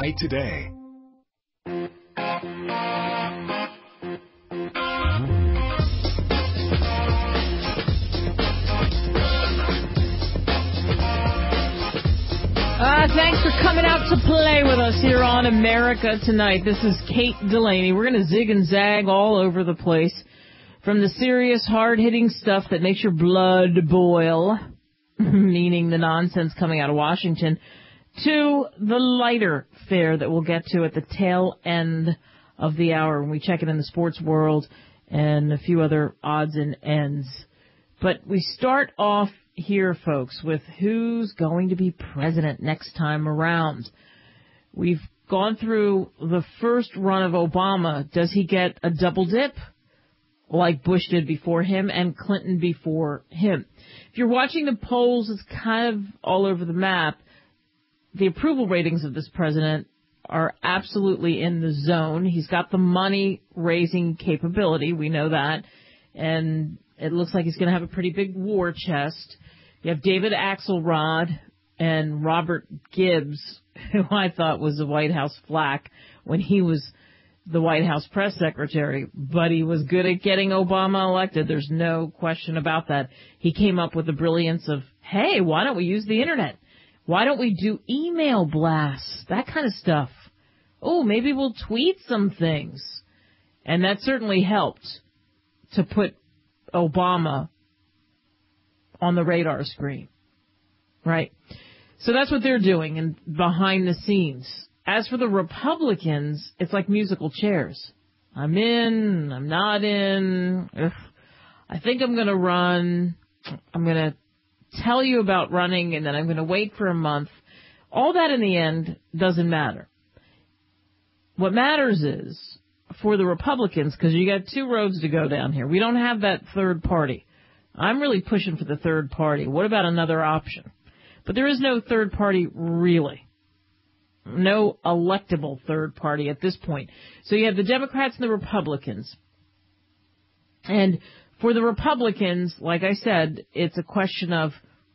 website today. Thanks for coming out to play with us here on America Tonight. This is Kate Delaney. We're going to zig and zag all over the place, from the serious, hard-hitting stuff that makes your blood boil, meaning the nonsense coming out of Washington, to the lighter fare that we'll get to at the tail end of the hour when we check it in the sports world and a few other odds and ends. But we start off here, folks, with who's going to be president next time around. We've gone through the first run of Obama. Does he get a double dip like Bush did before him and Clinton before him? If you're watching the polls, it's kind of all over the map. The approval ratings of this president are absolutely in the zone. He's got the money-raising capability. We know that. And it looks like he's going to have a pretty big war chest. You have David Axelrod and Robert Gibbs, who I thought was the White House flack when he was the White House press secretary, but he was good at getting Obama elected. There's no question about that. He came up with the brilliance of, hey, why don't we use the Internet? Why don't we do email blasts? That kind of stuff. Oh, maybe we'll tweet some things. And that certainly helped to put Obama on the radar screen, right? So that's what they're doing and behind the scenes. As for the Republicans, it's like musical chairs. I'm in, I'm not in. Ugh. I think I'm going to run. I'm going to tell you about running, and then I'm going to wait for a month. All that in the end doesn't matter. What matters is for the Republicans, because you got two roads to go down here. We don't have that third party. I'm really pushing for the third party. What about another option? But there is no third party, really. No electable third party at this point. So you have the Democrats and the Republicans. And for the Republicans, like I said, it's a question of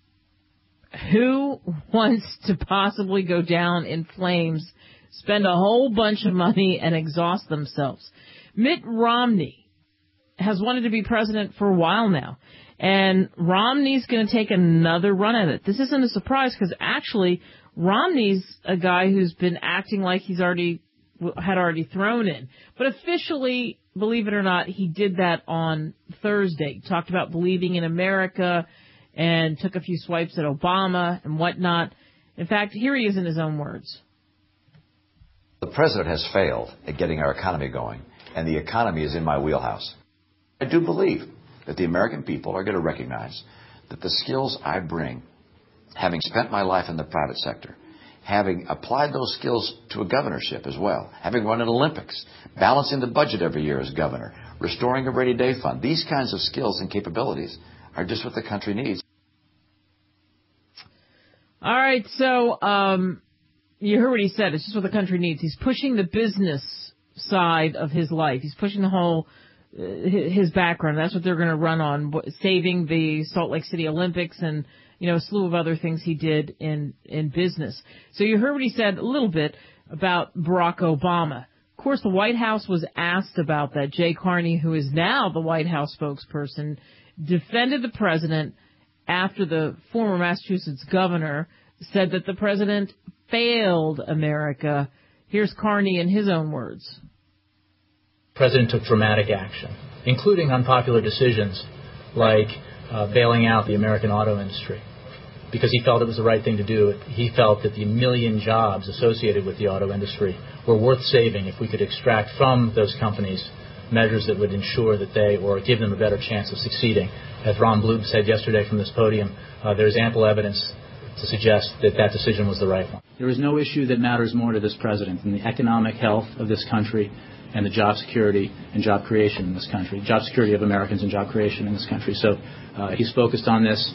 who wants to possibly go down in flames, spend a whole bunch of money, and exhaust themselves. Mitt Romney has wanted to be president for a while now. And Romney's going to take another run at it. This isn't a surprise because actually Romney's a guy who's been acting like he's already thrown in. But officially, believe it or not, he did that on Thursday. He talked about believing in America and took a few swipes at Obama and whatnot. In fact, here he is in his own words. The president has failed at getting our economy going, and the economy is in my wheelhouse. I do believe that the American people are going to recognize that the skills I bring, having spent my life in the private sector, having applied those skills to a governorship as well, having run an Olympics, balancing the budget every year as governor, restoring a rainy day fund, these kinds of skills and capabilities are just what the country needs. All right, so you heard what he said. It's just what the country needs. He's pushing the business side of his life. He's pushing the whole his background. That's what they're going to run on, saving the Salt Lake City Olympics and, a slew of other things he did in business. So you heard what he said a little bit about Barack Obama. Of course, the White House was asked about that. Jay Carney, who is now the White House spokesperson, defended the president after the former Massachusetts governor said that the president failed America. Here's Carney in his own words. The president took dramatic action, including unpopular decisions like bailing out the American auto industry, because he felt it was the right thing to do. He felt that the million jobs associated with the auto industry were worth saving if we could extract from those companies measures that would ensure that they, or give them a better chance of succeeding. As Ron Bloom said yesterday from this podium, there's ample evidence to suggest that that decision was the right one. There is no issue that matters more to this president than the economic health of this country and the job security and job creation in this country, job security of Americans and job creation in this country. So he's focused on this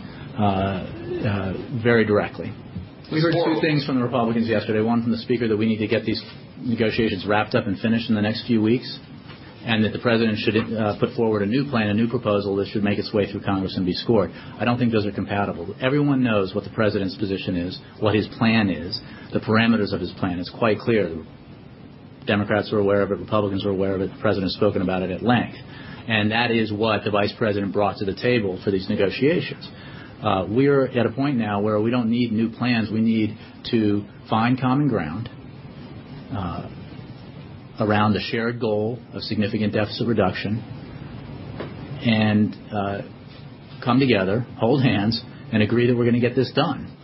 very directly. We heard two things from the Republicans yesterday. One from the Speaker that we need to get these negotiations wrapped up and finished in the next few weeks. and that the president should put forward a new plan, a new proposal that should make its way through Congress and be scored. I don't think those are compatible. Everyone knows what the president's position is, what his plan is, the parameters of his plan. It's quite clear. The Democrats are aware of it, Republicans are aware of it, the president has spoken about it at length. And that is what the vice president brought to the table for these negotiations. We're at a point now where we don't need new plans. We need to find common ground around a shared goal of significant deficit reduction and come together, hold hands, and agree that we're going to get this done.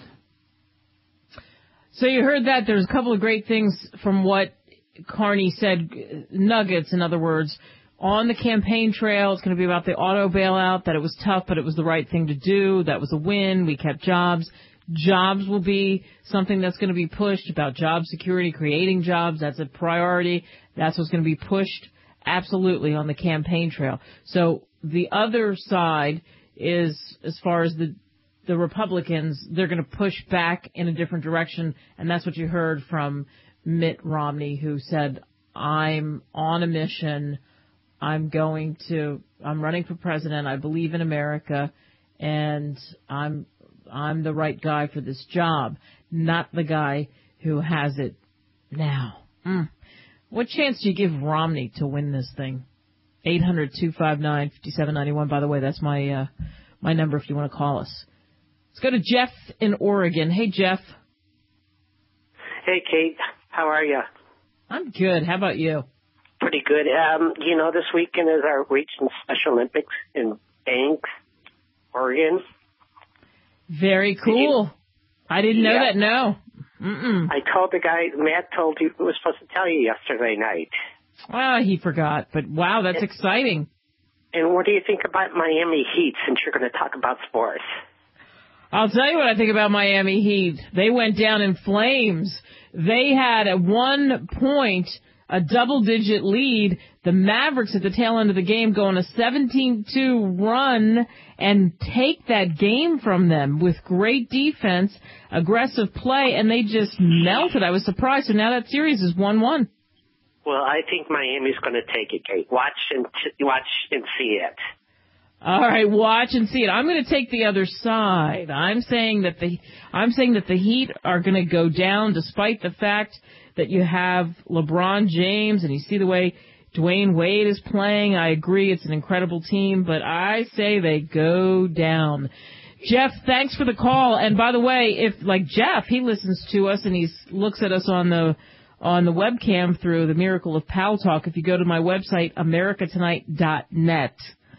So you heard that. There's a couple of great things from what Carney said, nuggets, in other words. On the campaign trail, it's going to be about the auto bailout, that it was tough, but it was the right thing to do. That was a win. We kept jobs. Jobs will be something that's going to be pushed, about job security, creating jobs. That's a priority. That's what's going to be pushed absolutely on the campaign trail. So the other side is, as far as the Republicans, they're going to push back in a different direction, and that's what you heard from Mitt Romney, who said, I'm on a mission. I'm running for president. I believe in America, and I'm the right guy for this job, not the guy who has it now. What chance do you give Romney to win this thing? 800-259-5791. By the way, that's my number if you want to call us. Let's go to Jeff in Oregon. Hey, Jeff. Hey, Kate. How are you? I'm good. How about you? Pretty good. This weekend is our Regional Special Olympics in Banks, Oregon. Very cool. I didn't know that, no. I told the guy, Matt told you, was supposed to tell you yesterday night. Well, he forgot, but wow, that's exciting. And what do you think about Miami Heat, since you're going to talk about sports? I'll tell you what I think about Miami Heat. They went down in flames. They had at one point a double-digit lead. The Mavericks at the tail end of the game go on a 17-2 run and take that game from them with great defense, aggressive play, and they just melted. I was surprised. So now that series is 1-1. Well, I think Miami's going to take it, Kate. Watch and see it. All right, watch and see it. I'm going to take the other side. I'm saying that the Heat are going to go down, despite the fact that you have LeBron James and you see the way Dwayne Wade is playing. I agree, it's an incredible team, but I say they go down. Jeff, thanks for the call. And by the way, if like Jeff, he listens to us and he looks at us on the webcam through the Miracle of Pal Talk. If you go to my website, americatonight.net.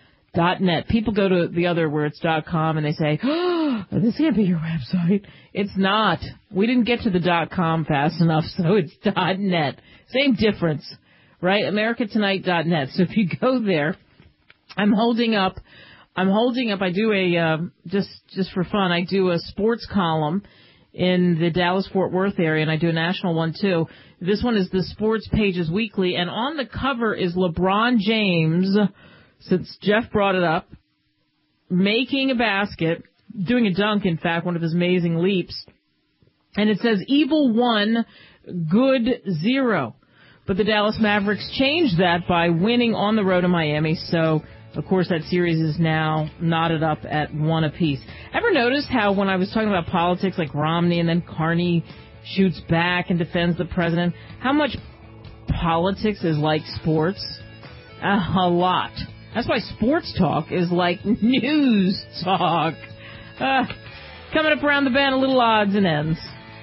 People go to the other where it's .com and they say, oh, this can't be your website. It's not. We didn't get to the .com fast enough, so it's .net. Same difference, right? americatonight.net. So if you go there, I'm holding up, I do a, just for fun, I do a sports column in the Dallas-Fort Worth area, and I do a national one too. This one is the Sports Pages Weekly, and on the cover is LeBron James, since Jeff brought it up, making a basket, doing a dunk, in fact, one of his amazing leaps. And it says, evil 1, good 0. But the Dallas Mavericks changed that by winning on the road to Miami. So, of course, that series is now knotted up at 1 apiece. Ever notice how when I was talking about politics, like Romney and then Carney shoots back and defends the president, how much politics is like sports? A lot. That's why sports talk is like news talk. Coming up around the bend, a little odds and ends.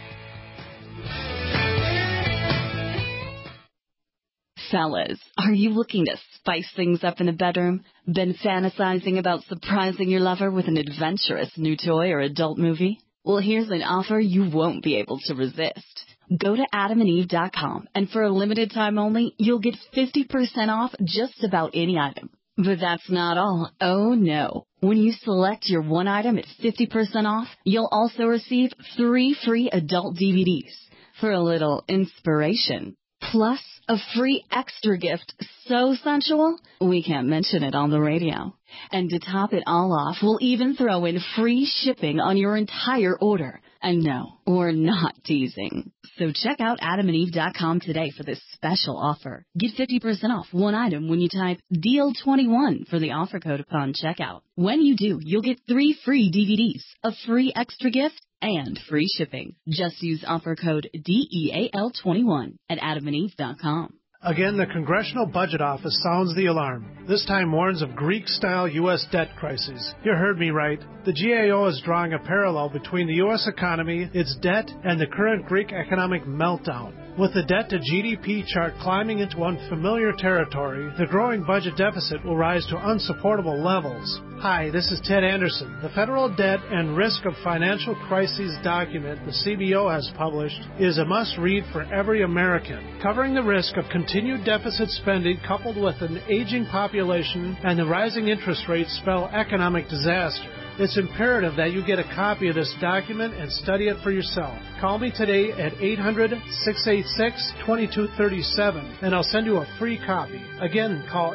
Fellas, are you looking to spice things up in the bedroom? Been fantasizing about surprising your lover with an adventurous new toy or adult movie? Well, here's an offer you won't be able to resist. Go to adamandeve.com, and for a limited time only, you'll get 50% off just about any item. But that's not all. Oh, no. When you select your one item at 50% off, you'll also receive 3 free adult DVDs for a little inspiration. Plus, a free extra gift so sensual, we can't mention it on the radio. And to top it all off, we'll even throw in free shipping on your entire order. And no, we're not teasing. So check out adamandeve.com today for this special offer. Get 50% off one item when you type DEAL21 for the offer code upon checkout. When you do, you'll get 3 free DVDs, a free extra gift, and free shipping. Just use offer code DEAL21 at adamandeve.com. Again, the Congressional Budget Office sounds the alarm. This time warns of Greek-style U.S. debt crises. You heard me right. The GAO is drawing a parallel between the U.S. economy, its debt, and the current Greek economic meltdown. With the debt-to-GDP chart climbing into unfamiliar territory, the growing budget deficit will rise to unsupportable levels. Hi, this is Ted Anderson. The Federal Debt and Risk of Financial Crises document the CBO has published is a must-read for every American, covering the risk of continued deficit spending coupled with an aging population and the rising interest rates spell economic disaster. It's imperative that you get a copy of this document and study it for yourself. Call me today at 800-686-2237 and I'll send you a free copy. Again, call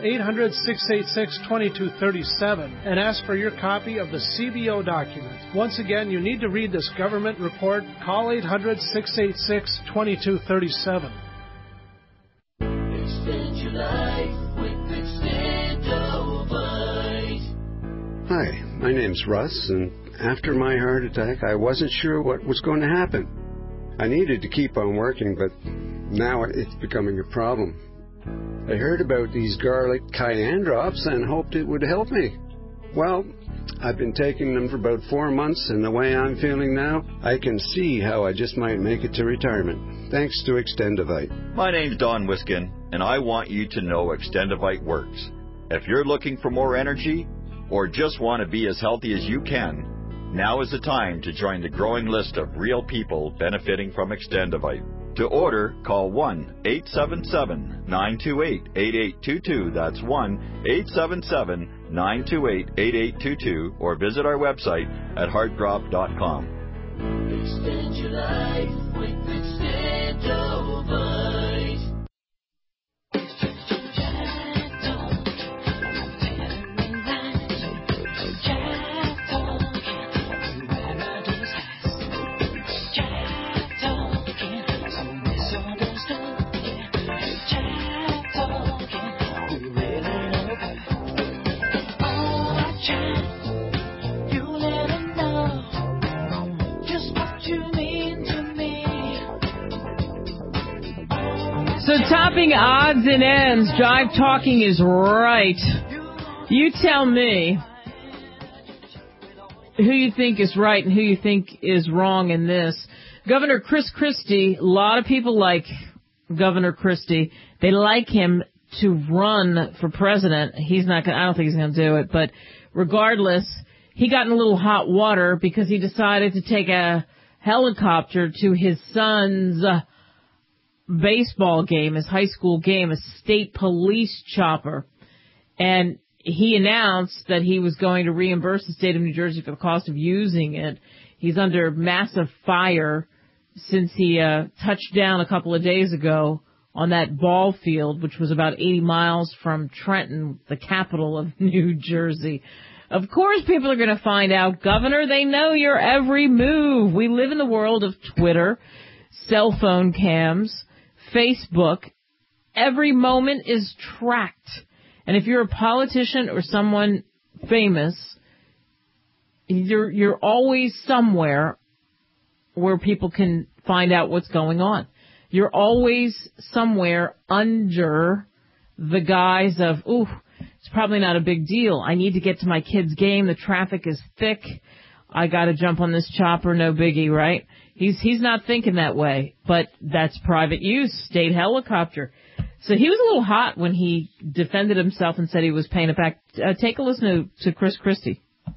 800-686-2237 and ask for your copy of the CBO document. Once again, you need to read this government report. Call 800-686-2237. Extend your life with Extendovite. Hi, my name's Russ, and after my heart attack, I wasn't sure what was going to happen. I needed to keep on working, but now it's becoming a problem. I heard about these garlic cayenne drops and hoped it would help me. Well, I've been taking them for about 4 months, and the way I'm feeling now, I can see how I just might make it to retirement. Thanks to Extendovite. My name's Don Wiskin, and I want you to know Extendovite works. If you're looking for more energy, or just want to be as healthy as you can, now is the time to join the growing list of real people benefiting from Extendovite. To order, call 1-877-928-8822. That's 1-877-928-8822, or visit our website at heartdrop.com. Extend your life with Extendovite. So topping odds and ends, Jive Talking is right. You tell me who you think is right and who you think is wrong in this. Governor Chris Christie, a lot of people like Governor Christie. They like him to run for president. He's not going. I don't think he's going to do it. But regardless, he got in a little hot water because he decided to take a helicopter to his son's baseball game, his high school game, a state police chopper. And he announced that he was going to reimburse the state of New Jersey for the cost of using it. He's under massive fire since he touched down a couple of days ago on that ball field, which was about 80 miles from Trenton, the capital of New Jersey. Of course, people are going to find out, Governor, they know your every move. We live in the world of Twitter, cell phone cams, Facebook. Every moment is tracked. And if you're a politician or someone famous, you're always somewhere where people can find out what's going on. You're always somewhere under the guise of, ooh, it's probably not a big deal. I need to get to my kid's game. The traffic is thick. I got to jump on this chopper. No biggie, right? He's not thinking that way, but that's private use, state helicopter. So he was a little hot when he defended himself and said he was paying it back. Take a listen to Chris Christie.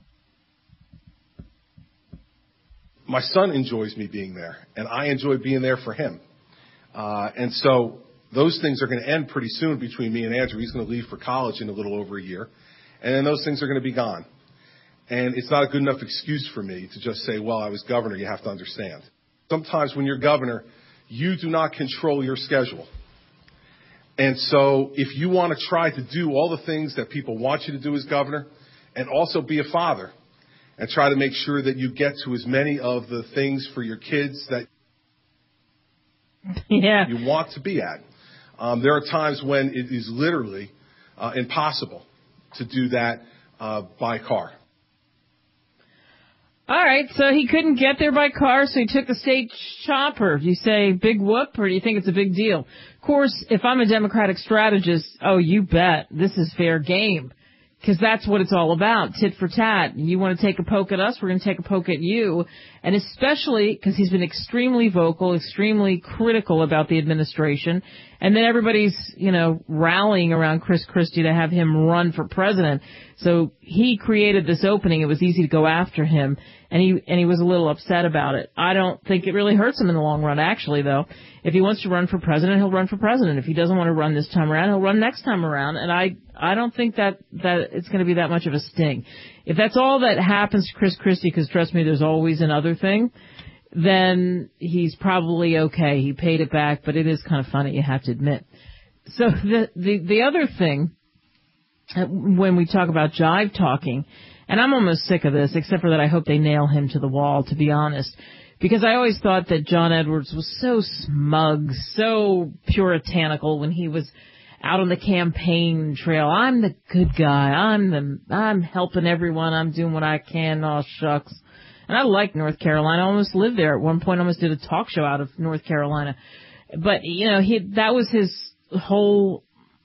My son enjoys me being there, and I enjoy being there for him. And so those things are going to end pretty soon between me and Andrew. He's going to leave for college in a little over a year, and then those things are going to be gone. And it's not a good enough excuse for me to just say, well, I was governor. You have to understand. Sometimes when you're governor, you do not control your schedule. And so if you want to try to do all the things that people want you to do as governor and also be a father and try to make sure that you get to as many of the things for your kids that you want to be at. There are times when it is literally impossible to do that by car. All right, so he couldn't get there by car, so he took the state chopper. Do you say big whoop, or do you think it's a big deal? Of course, if I'm a Democratic strategist, oh, you bet, this is fair game. Because that's what it's all about, tit for tat. You want to take a poke at us, we're going to take a poke at you. And especially because he's been extremely vocal, extremely critical about the administration. And then everybody's, rallying around Chris Christie to have him run for president. So he created this opening. It was easy to go after him. And he was a little upset about it. I don't think it really hurts him in the long run, actually, though. If he wants to run for president, he'll run for president. If he doesn't want to run this time around, he'll run next time around. And I don't think that it's going to be that much of a sting. If that's all that happens to Chris Christie, because trust me, there's always another thing, then he's probably okay. He paid it back, but it is kind of funny, you have to admit. So the other thing, when we talk about jive talking, and I'm almost sick of this, except for that I hope they nail him to the wall, to be honest. Because I always thought that John Edwards was so smug, so puritanical when he was out on the campaign trail. I'm the good guy. I'm helping everyone. I'm doing what I can. Oh, shucks. And I like North Carolina. I almost lived there at one point. I almost did a talk show out of North Carolina. But, that was his whole,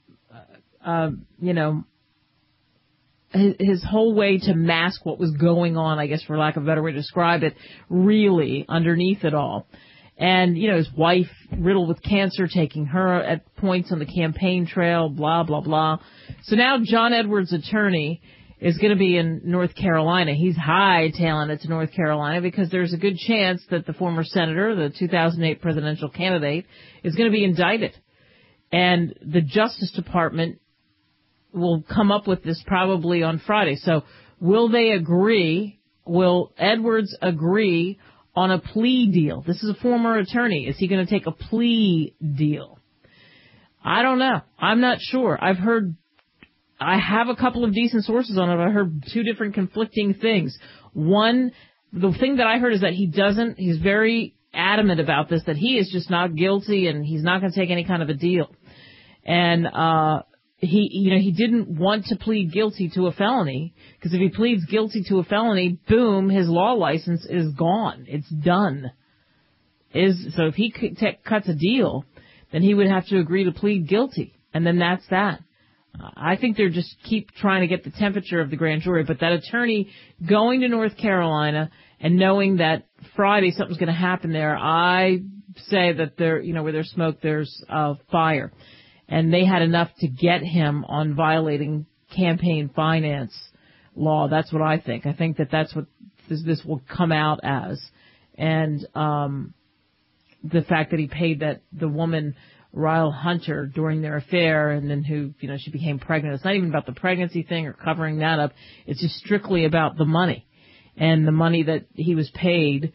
his whole way to mask what was going on, I guess, for lack of a better way to describe it, really, underneath it all. And, his wife riddled with cancer, taking her at points on the campaign trail, blah, blah, blah. So now John Edwards' attorney is going to be in North Carolina. He's hightailing it to North Carolina because there's a good chance that the former senator, the 2008 presidential candidate, is going to be indicted. And the Justice Department will come up with this probably on Friday. So will they agree? Will Edwards agree on a plea deal? This is a former attorney. Is he going to take a plea deal? I don't know. I'm not sure. I have a couple of decent sources on it. I heard two different conflicting things. One, the thing that I heard is that he's very adamant about this, that he is just not guilty and he's not going to take any kind of a deal. And, he didn't want to plead guilty to a felony, because if he pleads guilty to a felony, boom, his law license is gone. It's done. So if he cuts a deal, then he would have to agree to plead guilty. And then that's that. I think they're just keep trying to get the temperature of the grand jury. But that attorney going to North Carolina and knowing that Friday something's going to happen there, I say that where there's smoke, there's fire. And they had enough to get him on violating campaign finance law. That's what I think. I think that that's what this will come out as. And the fact that he paid the woman Ryle Hunter during their affair, and then who, she became pregnant. It's not even about the pregnancy thing or covering that up. It's just strictly about the money. And the money that he was paid,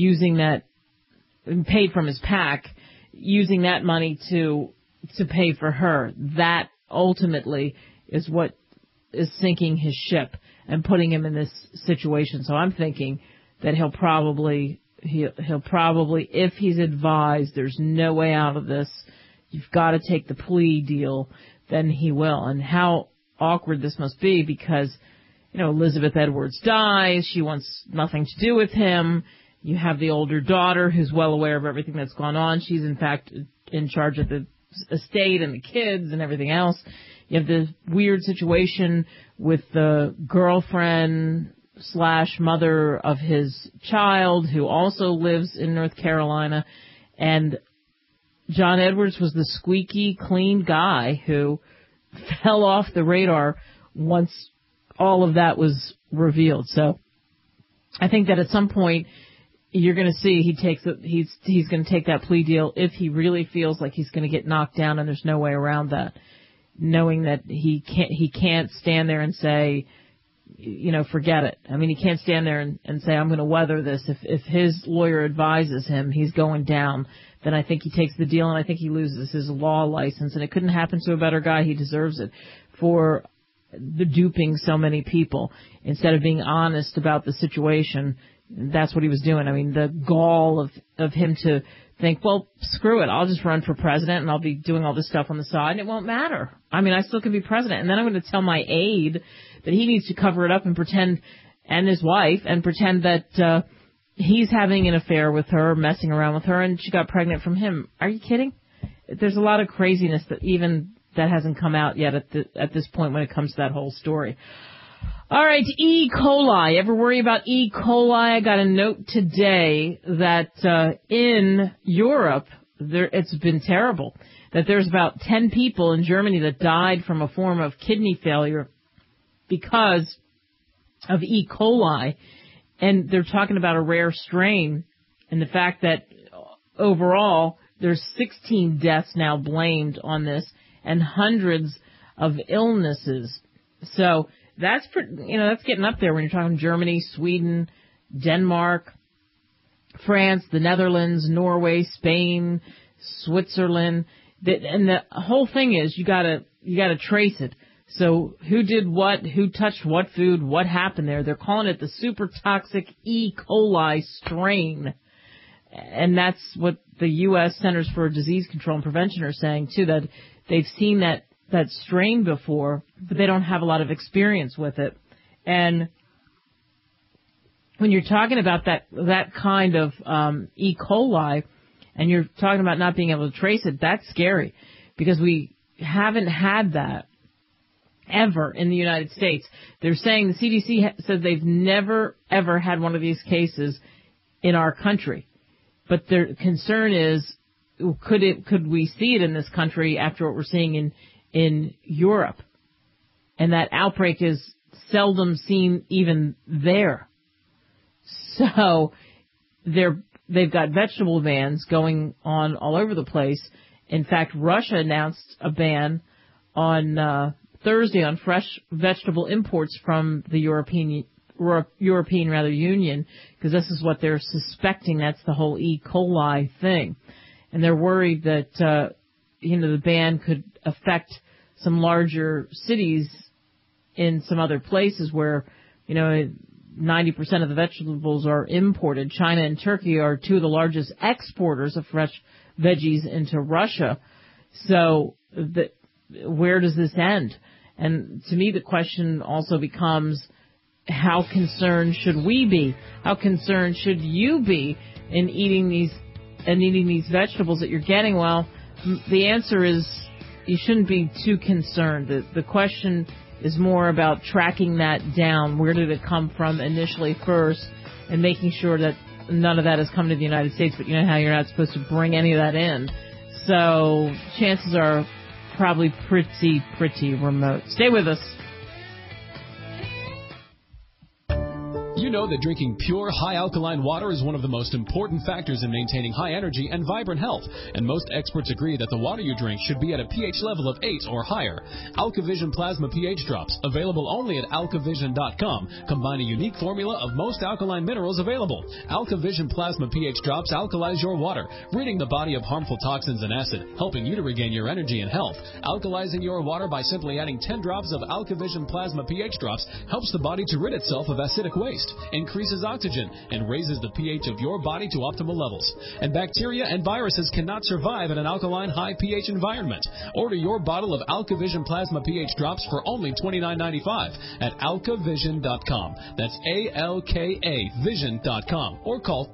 paid from his PAC, using that money to pay for her. That ultimately is what is sinking his ship and putting him in this situation. So I'm thinking that he'll probably, if he's advised there's no way out of this, you've got to take the plea deal, then he will. And how awkward this must be, because, Elizabeth Edwards dies. She wants nothing to do with him. You have the older daughter who's well aware of everything that's gone on. She's, in fact, in charge of the estate and the kids and everything else. You have the weird situation with the girlfriend / mother of his child who also lives in North Carolina. And John Edwards was the squeaky clean guy who fell off the radar once all of that was revealed. So I think that at some point you're going to see he's going to take that plea deal if he really feels like he's going to get knocked down, and there's no way around that. Knowing that he can't stand there and say, forget it. I mean, he can't stand there and say, I'm going to weather this. If his lawyer advises him he's going down, then I think he takes the deal, and I think he loses his law license. And it couldn't happen to a better guy. He deserves it. For the duping so many people instead of being honest about the situation. That's what he was doing. I mean, the gall of him to think, well, screw it, I'll just run for president and I'll be doing all this stuff on the side and it won't matter. I mean, I still can be president. And then I'm going to tell my aide that he needs to cover it up and pretend, and his wife, and pretend that he's having an affair with her, messing around with her, and she got pregnant from him. Are you kidding? There's a lot of craziness that hasn't come out yet at this point when it comes to that whole story. All right, E. coli. Ever worry about E. coli? I got a note today that in Europe, it's been terrible, that there's about 10 people in Germany that died from a form of kidney failure because of E. coli. And they're talking about a rare strain and the fact that overall there's 16 deaths now blamed on this and hundreds of illnesses. So that's getting up there when you're talking Germany, Sweden, Denmark, France, the Netherlands, Norway, Spain, Switzerland. And the whole thing is you gotta trace it. So who did what, who touched what food, what happened there. They're calling it the super toxic E. coli strain. And that's what the U.S. Centers for Disease Control and Prevention are saying, too, that they've seen that strain before, but they don't have a lot of experience with it. And when you're talking about that kind of E. coli, and you're talking about not being able to trace it, that's scary, because we haven't had that ever in the United States. They're saying the CDC says they've never, ever had one of these cases in our country. But their concern is, could we see it in this country after what we're seeing in Europe? And that outbreak is seldom seen even there. So they've got vegetable bans going on all over the place. In fact, Russia announced a ban on Thursday on fresh vegetable imports from the European Union, because this is what they're suspecting. That's the whole E. coli thing. And they're worried that, the ban could affect some larger cities in some other places where, 90% of the vegetables are imported. China and Turkey are two of the largest exporters of fresh veggies into Russia. So where does this end? And to me, the question also becomes, how concerned should we be? How concerned should you be in eating these vegetables that you're getting? Well, the answer is you shouldn't be too concerned. The question is more about tracking that down. Where did it come from initially first, and making sure that none of that has come to the United States. But you know how you're not supposed to bring any of that in. So chances are probably pretty remote. Stay with us. You know that drinking pure, high-alkaline water is one of the most important factors in maintaining high energy and vibrant health, and most experts agree that the water you drink should be at a pH level of 8 or higher. AlkaVision Plasma pH Drops, available only at alkavision.com, combine a unique formula of most alkaline minerals available. AlkaVision Plasma pH Drops alkalize your water, ridding the body of harmful toxins and acid, helping you to regain your energy and health. Alkalizing your water by simply adding 10 drops of AlkaVision Plasma pH Drops helps the body to rid itself of acidic waste, increases oxygen, and raises the pH of your body to optimal levels. And bacteria and viruses cannot survive in an alkaline high pH environment. Order your bottle of AlkaVision Plasma pH Drops for only $29.95 at alkavision.com. That's ALKA Vision.com, or call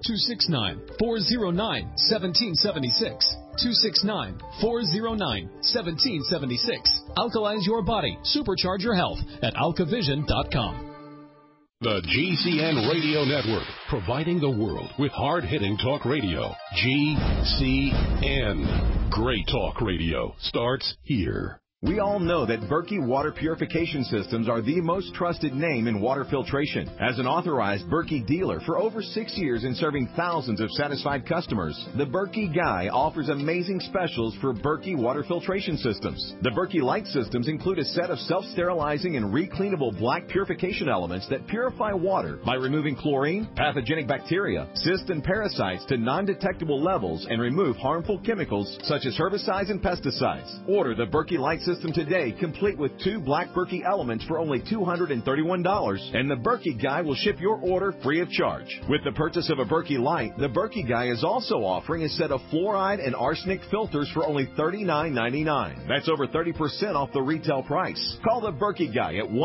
269-409-1776. 269-409-1776. Alkalize your body. Supercharge your health at alkavision.com. The GCN Radio Network, providing the world with hard-hitting talk radio. GCN. Great talk radio starts here. We all know that Berkey Water Purification Systems are the most trusted name in water filtration. As an authorized Berkey dealer for over 6 years and serving thousands of satisfied customers, the Berkey Guy offers amazing specials for Berkey Water Filtration Systems. The Berkey Light Systems include a set of self-sterilizing and recleanable black purification elements that purify water by removing chlorine, pathogenic bacteria, cysts, and parasites to non-detectable levels and remove harmful chemicals such as herbicides and pesticides. Order the Berkey Light Systems system today, complete with 2 Black Berkey elements for only $231. And the Berkey Guy will ship your order free of charge. With the purchase of a Berkey Light, the Berkey Guy is also offering a set of fluoride and arsenic filters for only $39.99. That's over 30% off the retail price. Call the Berkey Guy at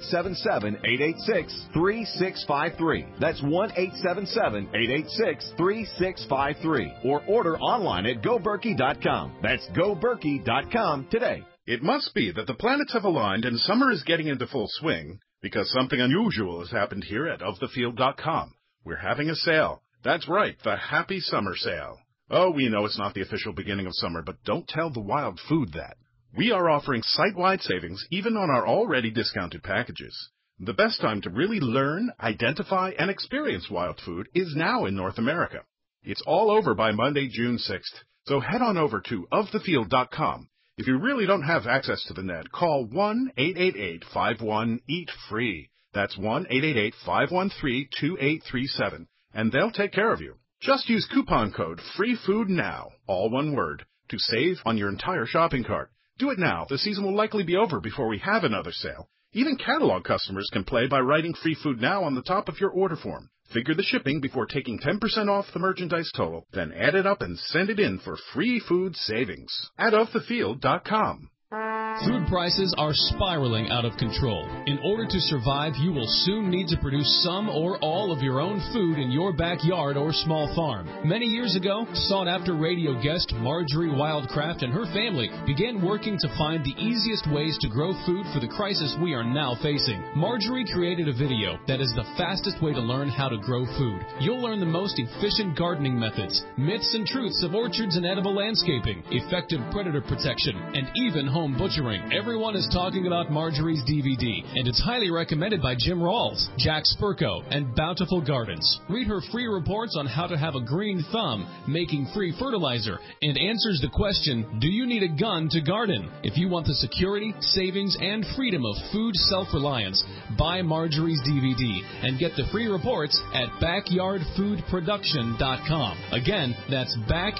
1-877-886-3653. That's 1-877-886-3653. Or order online at GoBerkey.com. That's GoBerkey.com today. It must be that the planets have aligned and summer is getting into full swing, because something unusual has happened here at OfTheField.com. We're having a sale. That's right, the Happy Summer Sale. Oh, we know it's not the official beginning of summer, but don't tell the wild food that. We are offering site-wide savings even on our already discounted packages. The best time to really learn, identify, and experience wild food is now in North America. It's all over by Monday, June 6th, so head on over to OfTheField.com. If you really don't have access to the net, call 1-888-51-EAT-FREE. That's 1-888-513-2837, and they'll take care of you. Just use coupon code FREEFOODNOW, all one word, to save on your entire shopping cart. Do it now. The season will likely be over before we have another sale. Even catalog customers can play by writing Free Food Now on the top of your order form. Figure the shipping before taking 10% off the merchandise total, then add it up and send it in for free food savings at OfTheField.com. Food prices are spiraling out of control. In order to survive, you will soon need to produce some or all of your own food in your backyard or small farm. Many years ago, sought-after radio guest Marjorie Wildcraft and her family began working to find the easiest ways to grow food for the crisis we are now facing. Marjorie created a video that is the fastest way to learn how to grow food. You'll learn the most efficient gardening methods, myths and truths of orchards and edible landscaping, effective predator protection, and even home butchering. Everyone is talking about Marjorie's DVD, and it's highly recommended by Jim Rawls, Jack Spurko, and Bountiful Gardens. Read her free reports on how to have a green thumb, making free fertilizer, and answers the question, do you need a gun to garden? If you want the security, savings, and freedom of food self-reliance, buy Marjorie's DVD and get the free reports at backyardfoodproduction.com. Again, that's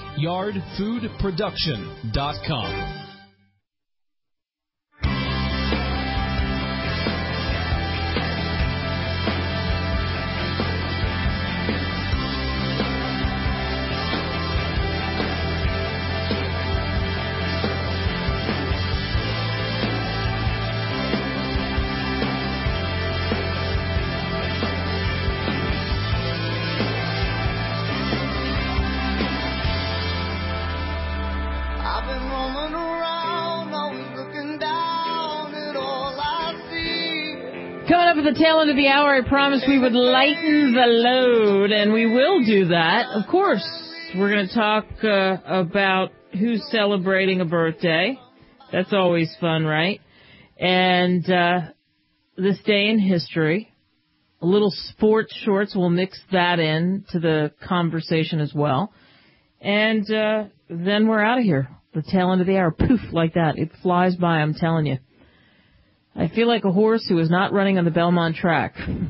backyardfoodproduction.com. Coming up at the tail end of the hour, I promised we would lighten the load, and we will do that. Of course, we're going to talk about who's celebrating a birthday. That's always fun, right? And this day in history. A little sports shorts, we'll mix that in to the conversation as well. And then we're out of here. The tail end of the hour, poof, like that. It flies by, I'm telling you. I feel like a horse who is not running on the Belmont track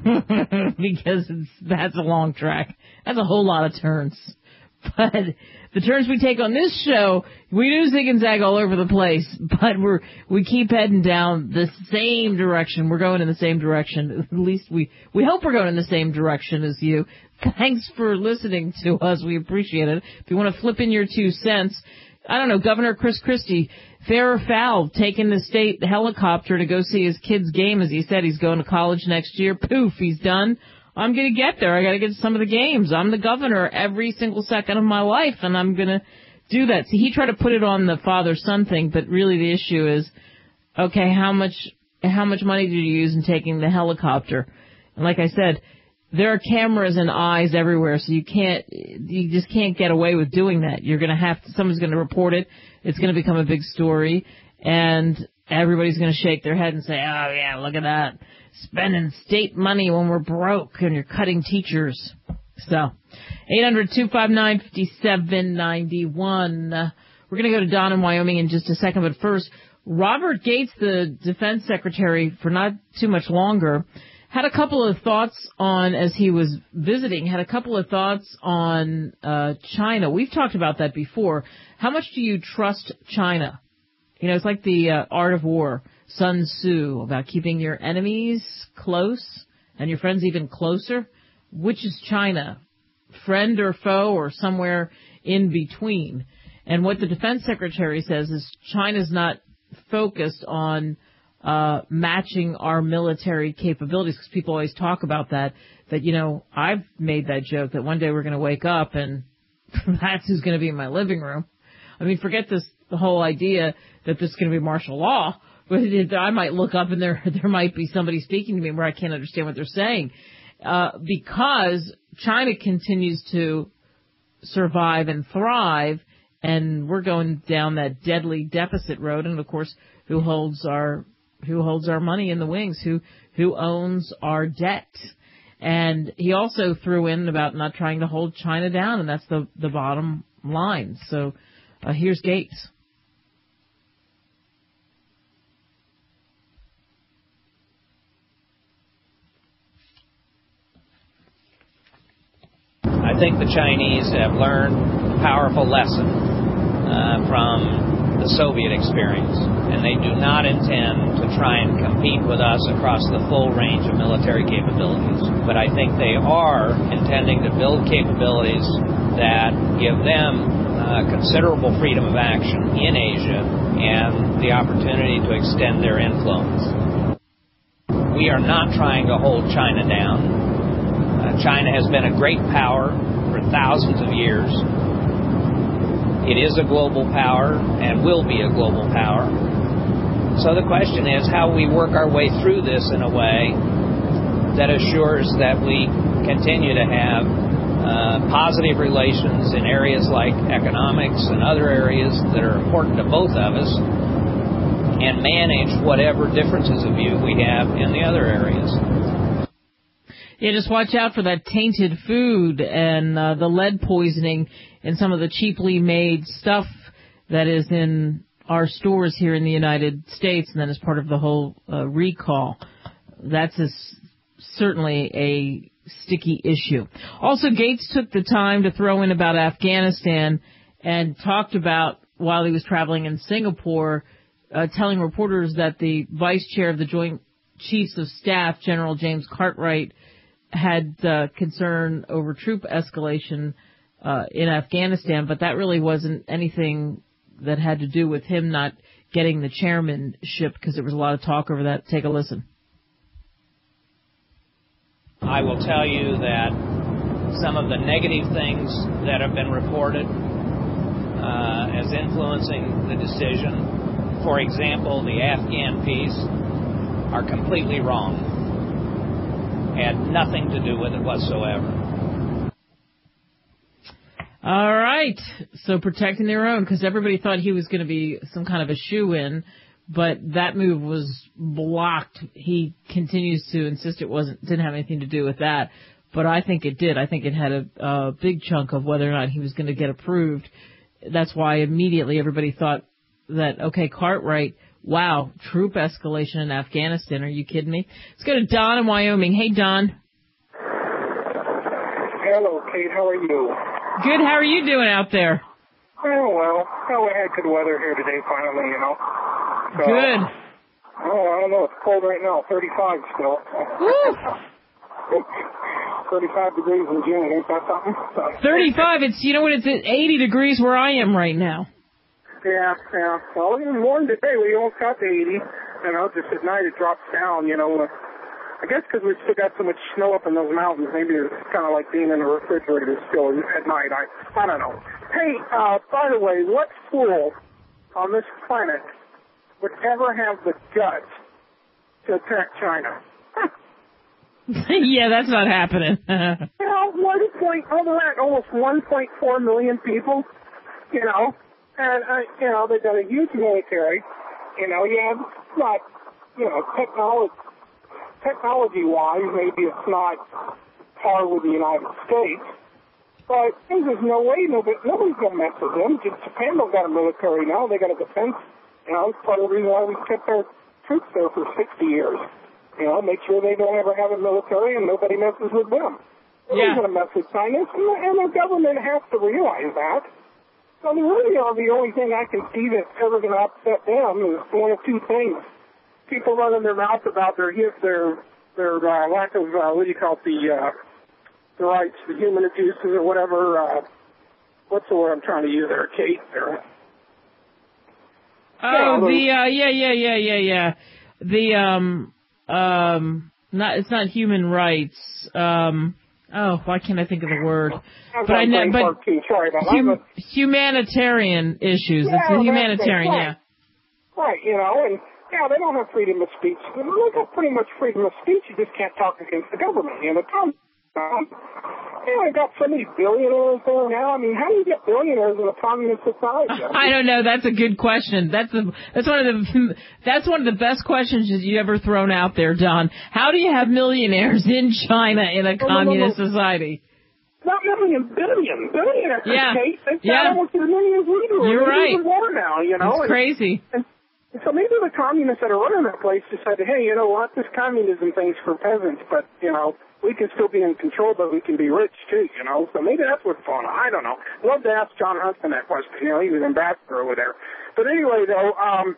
because that's a long track. That's a whole lot of turns. But the turns we take on this show, we do zig and zag all over the place, but we keep heading down the same direction. We're going in the same direction. At least we hope we're going in the same direction as you. Thanks for listening to us. We appreciate it. If you want to flip in your 2 cents, I don't know, Governor Chris Christie, fair or foul, taking the state helicopter to go see his kid's game. As he said, he's going to college next year. Poof, he's done. I'm going to get there. I got to get to some of the games. I'm the governor every single second of my life, and I'm going to do that. See, he tried to put it on the father-son thing, but really the issue is, okay, how much money did you use in taking the helicopter? And like I said, there are cameras and eyes everywhere, so you just can't get away with doing that. You're going to someone's going to report it. It's going to become a big story, and everybody's going to shake their head and say, oh yeah, look at that. Spending state money when we're broke and you're cutting teachers. So, 800-259-5791. We're going to go to Don in Wyoming in just a second, but first, Robert Gates, the defense secretary, for not too much longer, had a couple of thoughts on, as he was visiting, China. We've talked about that before. How much do you trust China? You know, it's like the Art of War, Sun Tzu, about keeping your enemies close and your friends even closer. Which is China, friend or foe or somewhere in between? And what the defense secretary says is China's not focused on matching our military capabilities, because people always talk about that, you know, I've made that joke that one day we're going to wake up and that's who's going to be in my living room. I mean, forget the whole idea that this is going to be martial law, but I might look up and there might be somebody speaking to me where I can't understand what they're saying, because China continues to survive and thrive, and we're going down that deadly deficit road. And of course, who holds our money in the wings? Who owns our debt? And he also threw in about not trying to hold China down, and that's the bottom line. So here's Gates. I think the Chinese have learned a powerful lesson from the Soviet experience, and they do not intend to try and compete with us across the full range of military capabilities. But I think they are intending to build capabilities that give them considerable freedom of action in Asia and the opportunity to extend their influence. We are not trying to hold China down. China has been a great power for thousands of years. It is a global power and will be a global power. So the question is how we work our way through this in a way that assures that we continue to have positive relations in areas like economics and other areas that are important to both of us, and manage whatever differences of view we have in the other areas. Yeah, just watch out for that tainted food and the lead poisoning and some of the cheaply made stuff that is in our stores here in the United States, and then as part of the whole recall. That's certainly a sticky issue. Also, Gates took the time to throw in about Afghanistan and talked about, while he was traveling in Singapore, telling reporters that the vice chair of the Joint Chiefs of Staff, General James Cartwright, had concern over troop escalation in Afghanistan, but that really wasn't anything that had to do with him not getting the chairmanship, because there was a lot of talk over that. Take a listen. I will tell you that some of the negative things that have been reported as influencing the decision, for example, the Afghan piece, are completely wrong. Had nothing to do with it whatsoever. All right. So protecting their own, because everybody thought he was going to be some kind of a shoo-in, but that move was blocked. He continues to insist it didn't have anything to do with that, but I think it did. I think it had a big chunk of whether or not he was going to get approved. That's why immediately everybody thought that, okay, Cartwright, wow, troop escalation in Afghanistan. Are you kidding me? Let's go to Don in Wyoming. Hey, Don. Hello, Kate. How are you? Good. How are you doing out there? Oh, well, we had good weather here today finally, you know. So, good. Oh, I don't know. It's cold right now. 35 still. Woo! 35 degrees in June. Ain't that something? 35. It's, you know what, it's at 80 degrees where I am right now. Yeah. Well, even more than today, we almost got to 80. You know, just at night it drops down, you know. I guess because we've still got so much snow up in those mountains, maybe it's kind of like being in a refrigerator still at night. I don't know. Hey, by the way, what fool on this planet would ever have the guts to attack China? Yeah, that's not happening. You know, almost 1.4 million people, you know. And, you know, they've got a huge military. You know, it's not, you know, technology-wise, maybe it's not par with the United States. But there's no way nobody's going to mess with them. Japan don't got a military now. They got a defense. You know, it's part of the reason why we kept our troops there for 60 years. You know, make sure they don't ever have a military and nobody messes with them. Nobody's going to mess with China. And the government has to realize that. I mean, really, the only thing I can see that's ever going to upset them is one of two things. People running their mouth about their lack of, what do you call it, the rights, the human abuses or whatever. What's the word I'm trying to use there, Kate? It's not human rights. Why can't I think of the word? Humanitarian issues. Yeah, it's the humanitarian, right. Right, and they don't have freedom of speech. They got pretty much freedom of speech. You just can't talk against the government. I got so many billionaires there now. I mean, how do you get billionaires in a communist society? I don't know. That's a good question. That's one of the best questions you ever thrown out there, Don. How do you have millionaires in China in a communist society? Not million, billion. Billionaires. Yeah. They've got almost as many as we do. You're right. Even more now, It's crazy. And so maybe the communists that are running that place decided, hey, you know what, this communism thing's for peasants, but, we can still be in control, but we can be rich, too, So maybe that's what's going on. I don't know. I'd love to ask John Huntsman that question. He was ambassador over there. But anyway, though,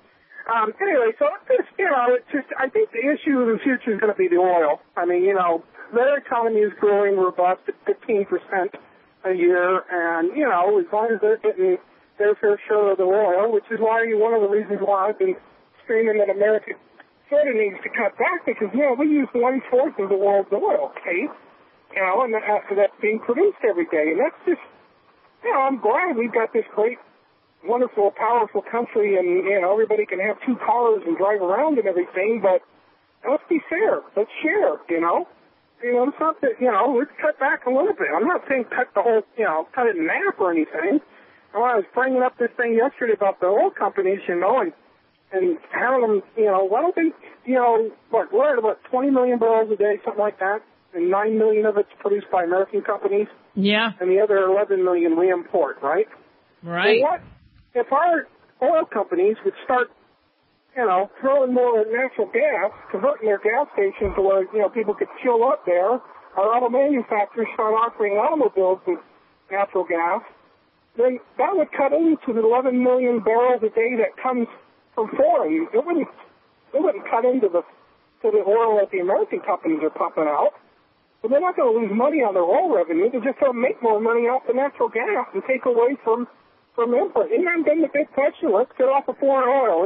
so it's just, I think the issue in the future is going to be the oil. I mean, their economy is growing robust at 15% a year, and, as long as they're getting their fair share of the oil, which is one of the reasons why I've been screaming that America sort of needs to cut back, because, we use 1/4 of the world's oil, Kate, and that's being produced every day. And that's just, I'm glad we've got this great, wonderful, powerful country, and, everybody can have 2 cars and drive around and everything, but let's be fair. Let's share, it's not that, let's cut back a little bit. I'm not saying cut the whole, cut it in half or anything. I was bringing up this thing yesterday about the oil companies, and having them, why don't they, we're at about 20 million barrels a day, something like that, and 9 million of it's produced by American companies. Yeah. And the other 11 million we import, right? Right. So what if our oil companies would start, throwing more natural gas, converting their gas stations to where, people could chill up there, our auto manufacturers start offering automobiles with natural gas, then that would cut into the 11 million barrels a day that comes from foreign. It wouldn't cut into the oil that the American companies are pumping out. But they're not going to lose money on their oil revenue. They're just going to make more money off the natural gas and take away from import. And then the big question, let's get off of foreign oil.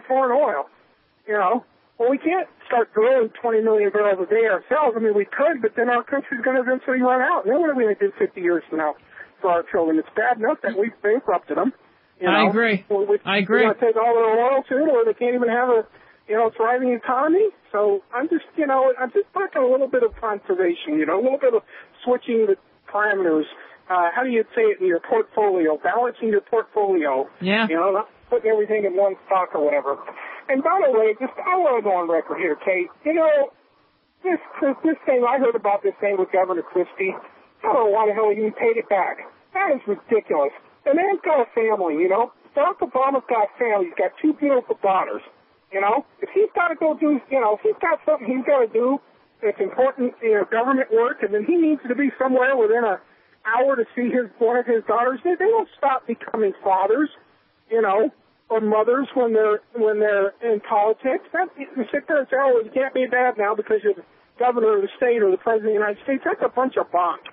Well, we can't start drilling 20 million barrels a day ourselves. I mean, we could, but then our country's going to eventually run out. And then what are we going to do 50 years from now for our children? It's bad enough that we've bankrupted them. I agree. I agree. We're going to take all their oil too, or they can't even have a, thriving economy. So I'm just talking a little bit of conservation, a little bit of switching the parameters. How do you say it in your portfolio? Balancing your portfolio. Yeah. Not putting everything in one stock or whatever. And by the way, I want to go on record here, Kate. This thing, I heard about this thing with Governor Christie. I don't know why the hell he even paid it back. That is ridiculous. The man's got a family, Barack Obama's got a family. He's got 2 beautiful daughters, If he's got to go do, if he's got something he's got to do that's important, government work, and then he needs to be somewhere within an hour to see one of his daughters, they don't stop becoming fathers, or mothers when they're in politics. You sit there and say, you can't be a dad now because you're the governor of the state or the president of the United States. That's a bunch of bunk,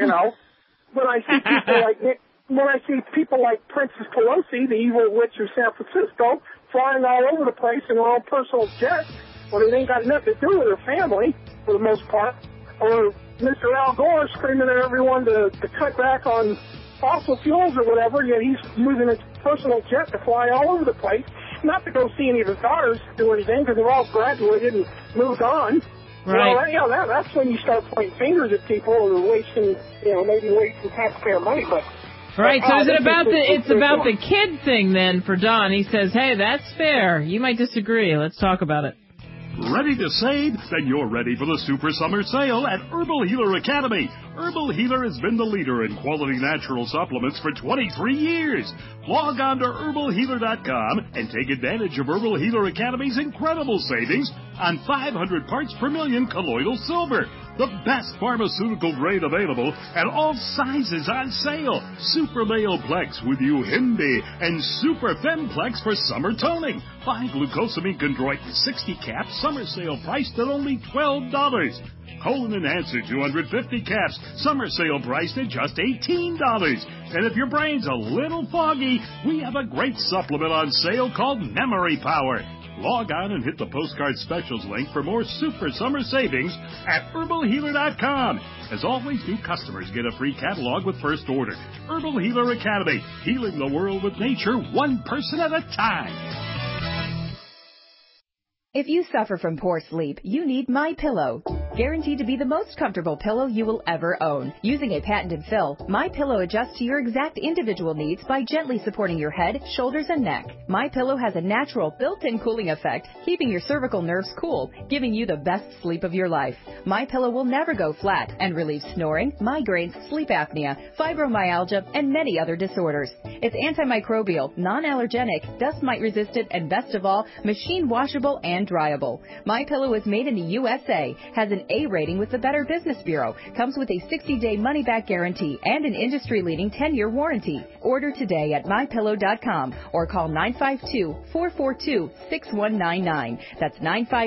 When I see people like Princess Pelosi, the evil witch of San Francisco, flying all over the place in their own personal jets, when it ain't got nothing to do with her family, for the most part, or Mr. Al Gore screaming at everyone to cut back on fossil fuels or whatever, yet he's using his personal jet to fly all over the place, not to go see any of his daughters do anything, because they're all graduated and moved on. Right. That's when you start pointing fingers at people who are wasting, maybe wasting taxpayer money, but... Right, so is it about the kid thing then for Don? He says, hey, that's fair. You might disagree. Let's talk about it. Ready to save? Then you're ready for the Super Summer Sale at Herbal Healer Academy. Herbal Healer has been the leader in quality natural supplements for 23 years. Log on to herbalhealer.com and take advantage of Herbal Healer Academy's incredible savings on 500 parts per million colloidal silver. The best pharmaceutical grade available and all sizes on sale. Super Male Plex with Uhimbi and Super Femplex for summer toning. Buy glucosamine chondroit 60 caps, summer sale priced at only $12. Colon Enhancer 250 caps, summer sale priced at just $18. And if your brain's a little foggy, we have a great supplement on sale called Memory Power. Log on and hit the postcard specials link for more super summer savings at herbalhealer.com. As always, new customers get a free catalog with first order. Herbal Healer Academy, healing the world with nature, one person at a time. If you suffer from poor sleep, you need MyPillow. Guaranteed to be the most comfortable pillow you will ever own. Using a patented fill, MyPillow adjusts to your exact individual needs by gently supporting your head, shoulders, and neck. MyPillow has a natural built-in cooling effect, keeping your cervical nerves cool, giving you the best sleep of your life. MyPillow will never go flat and relieves snoring, migraines, sleep apnea, fibromyalgia, and many other disorders. It's antimicrobial, non-allergenic, dust mite resistant, and best of all, machine washable and dryable. MyPillow is made in the USA, has an A rating with the Better Business Bureau, comes with a 60-day money-back guarantee and an industry-leading 10-year warranty. Order today at MyPillow.com or call 952-442-6199. That's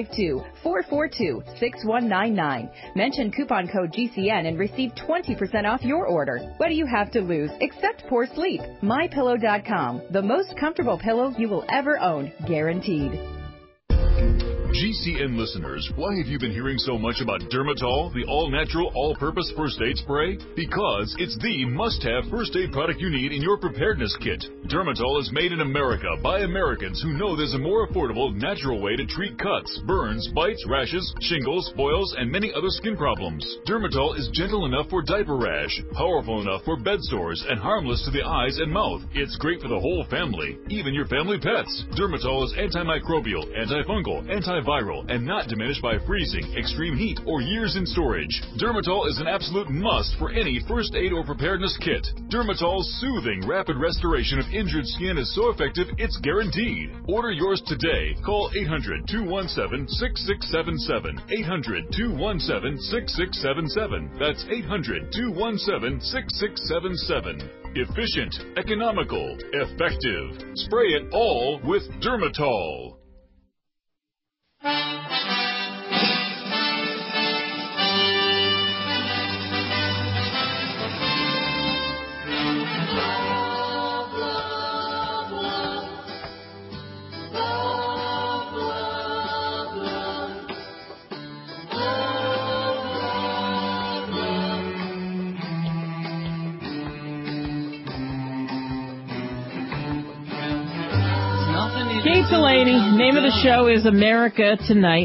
952-442-6199. Mention coupon code GCN and receive 20% off your order. What do you have to lose except poor sleep? MyPillow.com, the most comfortable pillow you will ever own, guaranteed. GCN listeners, why have you been hearing so much about Dermatol, the all-natural, all-purpose first aid spray? Because it's the must-have first aid product you need in your preparedness kit. Dermatol is made in America by Americans who know there's a more affordable, natural way to treat cuts, burns, bites, rashes, shingles, boils, and many other skin problems. Dermatol is gentle enough for diaper rash, powerful enough for bed sores, and harmless to the eyes and mouth. It's great for the whole family, even your family pets. Dermatol is antimicrobial, antifungal, antiviral, and not diminished by freezing, extreme heat, or years in storage. Dermatol is an absolute must for any first aid or preparedness kit. Dermatol's soothing, rapid restoration of injured skin is so effective, it's guaranteed. Order yours today. Call 800-217-6677. 800-217-6677. That's 800-217-6677. Efficient, economical, effective. Spray it all with Dermatol. Kate Delaney, name of the show is America Tonight.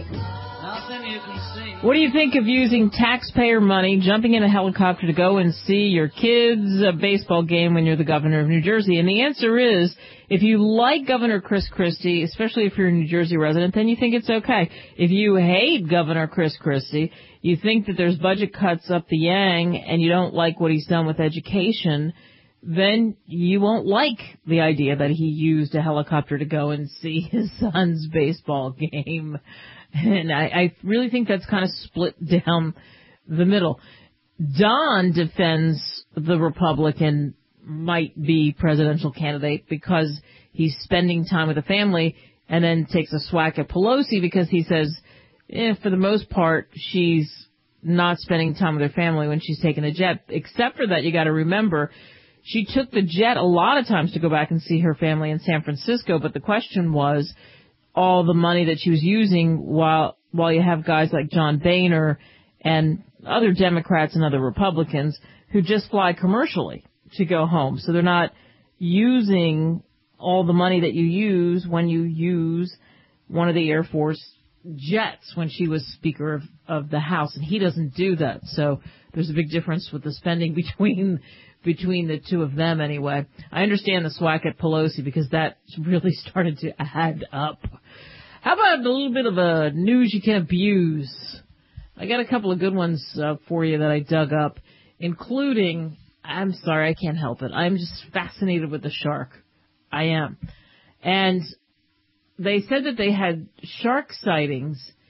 What do you think of using taxpayer money, jumping in a helicopter to go and see your kids' baseball game when you're the governor of New Jersey? And the answer is, if you like Governor Chris Christie, especially if you're a New Jersey resident, then you think it's okay. If you hate Governor Chris Christie, you think that there's budget cuts up the yang, and you don't like what he's done with education, then you won't like the idea that he used a helicopter to go and see his son's baseball game. And I really think that's kind of split down the middle. Don defends the Republican might-be presidential candidate because he's spending time with the family, and then takes a swack at Pelosi because he says, for the most part, she's not spending time with her family when she's taking a jet. Except for that, you got to remember, she took the jet a lot of times to go back and see her family in San Francisco, but the question was all the money that she was using while you have guys like John Boehner and other Democrats and other Republicans who just fly commercially to go home. So they're not using all the money that you use when you use one of the Air Force jets when she was Speaker of the House, and he doesn't do that. So there's a big difference with the spending between the two of them anyway. I understand the swack at Pelosi because that really started to add up. How about a little bit of a news you can abuse? I got a couple of good ones for you that I dug up, including, I'm sorry, I can't help it. I'm just fascinated with the shark. I am. And they said that they had shark sightings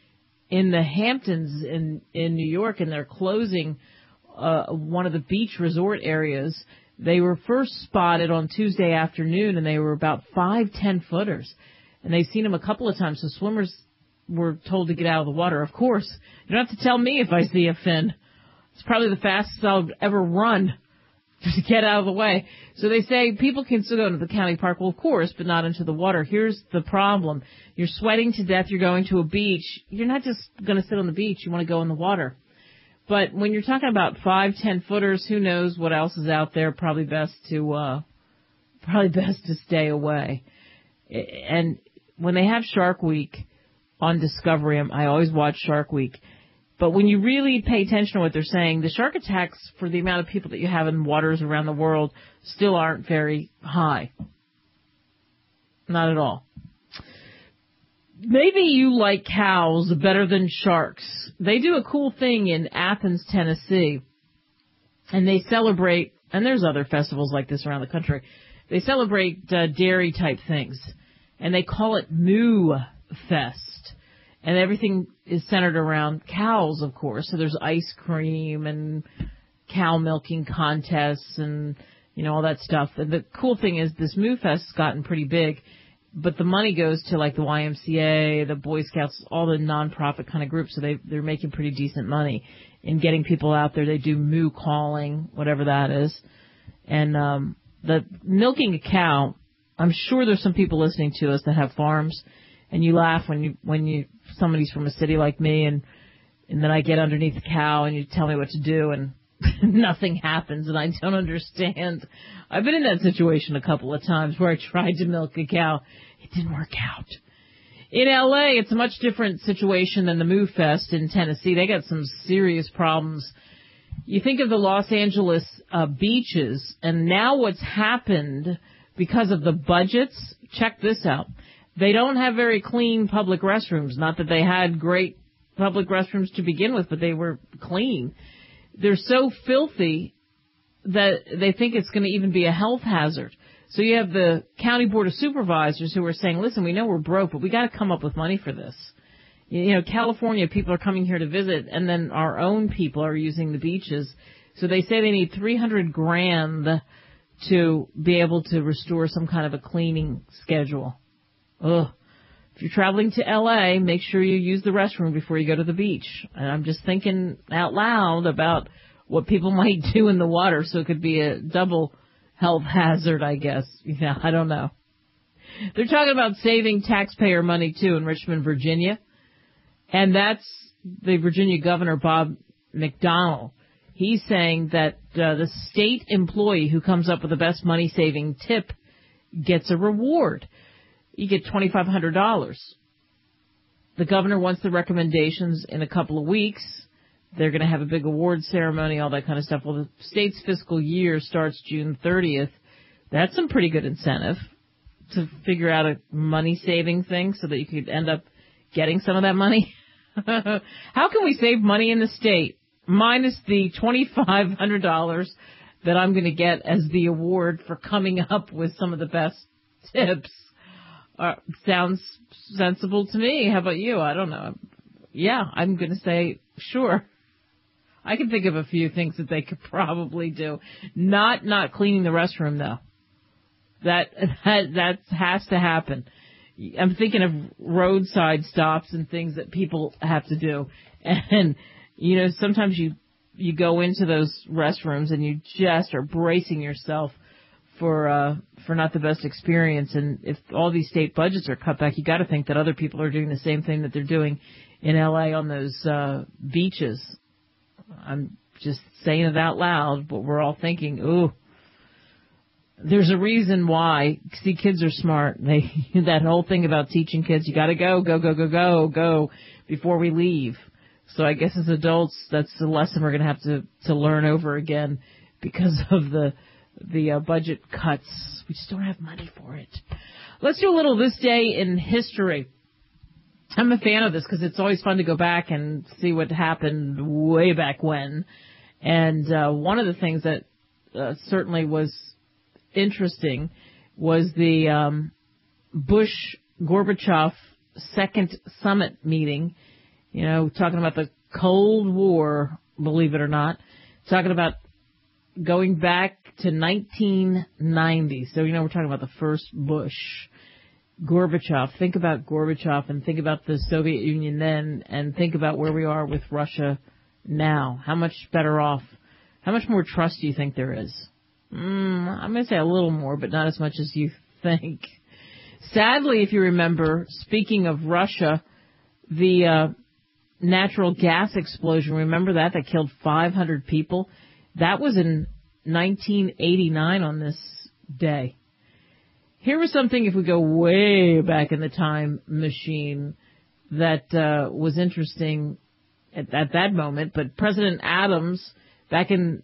in the Hamptons in New York, and they're closing one of the beach resort areas. They were first spotted on Tuesday afternoon, and they were about 5-10 footers. And they've seen them a couple of times, so swimmers were told to get out of the water. Of course, you don't have to tell me if I see a fin. It's probably the fastest I'll ever run to get out of the way. So they say people can still go into the county park. Well, of course, but not into the water. Here's the problem. You're sweating to death. You're going to a beach. You're not just going to sit on the beach. You want to go in the water. But when you're talking about 5-10 footers, who knows what else is out there? Probably best to stay away. And when they have Shark Week on Discovery, I always watch Shark Week. But when you really pay attention to what they're saying, the shark attacks for the amount of people that you have in waters around the world still aren't very high. Not at all. Maybe you like cows better than sharks. They do a cool thing in Athens, Tennessee, and they celebrate, and there's other festivals like this around the country, they celebrate dairy-type things, and they call it Moo Fest. And everything is centered around cows, of course. So there's ice cream and cow milking contests and, all that stuff. And the cool thing is this Moo Fest has gotten pretty big, but the money goes to like the YMCA, the Boy Scouts, all the nonprofit kind of groups. So they're making pretty decent money in getting people out there. They do moo calling, whatever that is. And the milking a cow, I'm sure there's some people listening to us that have farms, and you laugh when somebody's from a city like me, and then I get underneath the cow and you tell me what to do, and nothing happens, and I don't understand. I've been in that situation a couple of times where I tried to milk a cow. It didn't work out. In L.A., it's a much different situation than the Moo Fest in Tennessee. They got some serious problems. You think of the Los Angeles beaches, and now what's happened because of the budgets, check this out. They don't have very clean public restrooms. Not that they had great public restrooms to begin with, but they were clean. They're so filthy that they think it's going to even be a health hazard. So you have the county board of supervisors who are saying, listen, we know we're broke, but we got to come up with money for this. California people are coming here to visit, and then our own people are using the beaches. So they say they need $300,000 to be able to restore some kind of a cleaning schedule. Ugh. If you're traveling to L.A., make sure you use the restroom before you go to the beach. And I'm just thinking out loud about what people might do in the water, so it could be a double health hazard, I guess. Yeah, I don't know. They're talking about saving taxpayer money, too, in Richmond, Virginia. And that's the Virginia Governor, Bob McDonnell. He's saying that the state employee who comes up with the best money-saving tip gets a reward. You get $2,500. The governor wants the recommendations in a couple of weeks. They're going to have a big award ceremony, all that kind of stuff. Well, the state's fiscal year starts June 30th. That's some pretty good incentive to figure out a money-saving thing so that you could end up getting some of that money. How can we save money in the state minus the $2,500 that I'm going to get as the award for coming up with some of the best tips? Sounds sensible to me. How about you? I don't know. Yeah, I'm going to say sure. I can think of a few things that they could probably do. Not cleaning the restroom, though. That has to happen. I'm thinking of roadside stops and things that people have to do. And, sometimes you go into those restrooms and you just are bracing yourself for not the best experience. And if all these state budgets are cut back, you got to think that other people are doing the same thing that they're doing in L.A. on those beaches. I'm just saying it out loud, but we're all thinking, ooh, there's a reason why. See, kids are smart. That whole thing about teaching kids, you got to go before we leave. So I guess as adults, that's the lesson we're going to have to learn over again because of the budget cuts. We just don't have money for it. Let's do a little This Day in History. I'm a fan of this because it's always fun to go back and see what happened way back when. And one of the things that certainly was interesting was the Bush-Gorbachev second summit meeting talking about the Cold War, believe it or not, talking about going back to 1990. So, we're talking about the first Bush, Gorbachev. Think about Gorbachev and think about the Soviet Union then and think about where we are with Russia now. How much better off, how much more trust do you think there is? I'm going to say a little more, but not as much as you think. Sadly, if you remember, speaking of Russia, the natural gas explosion, remember that killed 500 people? That was in 1989 on this day. Here was something, if we go way back in the time machine, that was interesting at that moment. But President Adams, back in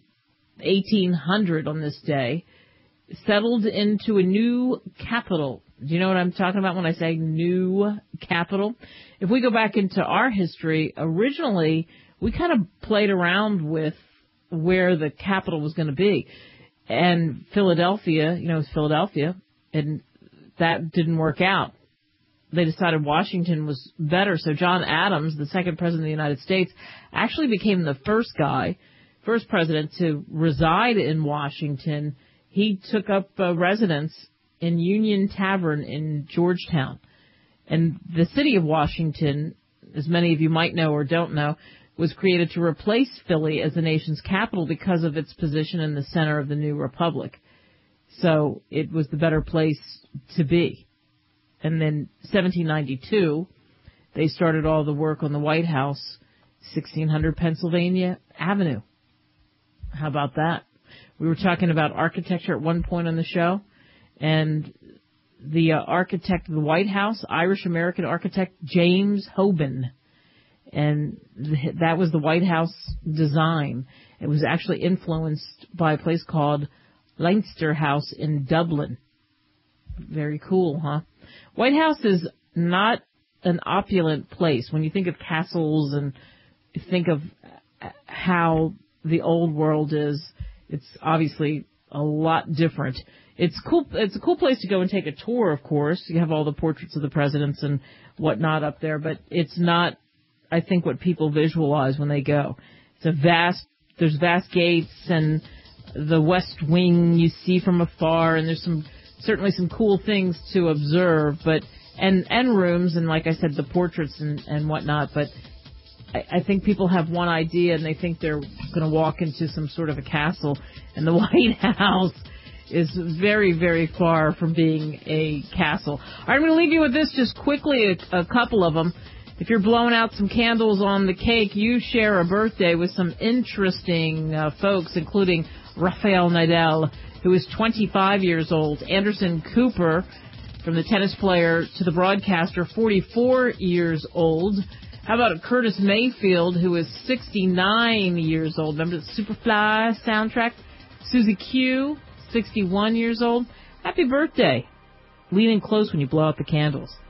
1800 on this day, settled into a new capital. Do you know what I'm talking about when I say new capital? If we go back into our history, originally we kind of played around with where the capital was going to be. And Philadelphia, it's Philadelphia, and that didn't work out. They decided Washington was better. So John Adams, the second president of the United States, actually became the first president to reside in Washington. He took up residence in Union Tavern in Georgetown. And the city of Washington, as many of you might know or don't know, was created to replace Philly as the nation's capital because of its position in the center of the new republic. So it was the better place to be. And then 1792, they started all the work on the White House, 1600 Pennsylvania Avenue. How about that? We were talking about architecture at one point on the show, and the architect of the White House, Irish-American architect James Hoban, and that was the White House design. It was actually influenced by a place called Leinster House in Dublin. Very cool, huh? White House is not an opulent place. When you think of castles and think of how the old world is, it's obviously a lot different. It's cool. It's a cool place to go and take a tour, of course. You have all the portraits of the presidents and whatnot up there, but it's not, I think, what people visualize when they go. There's vast gates and the West Wing you see from afar, and there's certainly some cool things to observe, but and rooms, and like I said, the portraits and whatnot, but I think people have one idea and they think they're going to walk into some sort of a castle, and the White House is very, very far from being a castle. All right, I'm going to leave you with this just quickly, a couple of them. If you're blowing out some candles on the cake, you share a birthday with some interesting folks, including Rafael Nadal, who is 25 years old. Anderson Cooper, from the tennis player to the broadcaster, 44 years old. How about Curtis Mayfield, who is 69 years old? Remember the Superfly soundtrack? Susie Q, 61 years old. Happy birthday. Lean in close when you blow out the candles.